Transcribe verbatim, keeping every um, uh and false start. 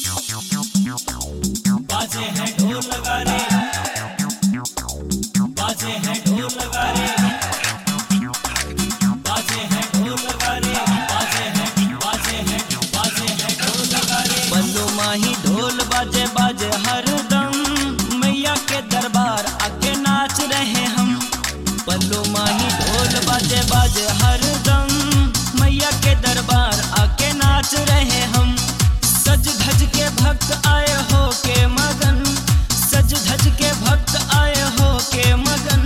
बाजे हैं ढोल नगारे, बाजे हैं ढोल नगारे, बाजे हैं ढोल नगारे, बाजे हैं बाजे हैं बाजे हैं ढोल नगारे। बल्लो माही ढोल बाजे बाजे हरदम, मैया के दरबार आके नाच रहे हम। बल्लो माही ढोल बाजे बाजे हरदम, मैया के दरबार आके नाच रहे हम। सज धज के भक्त आए हो के मगन, सज धज के भक्त आए हो के मगन।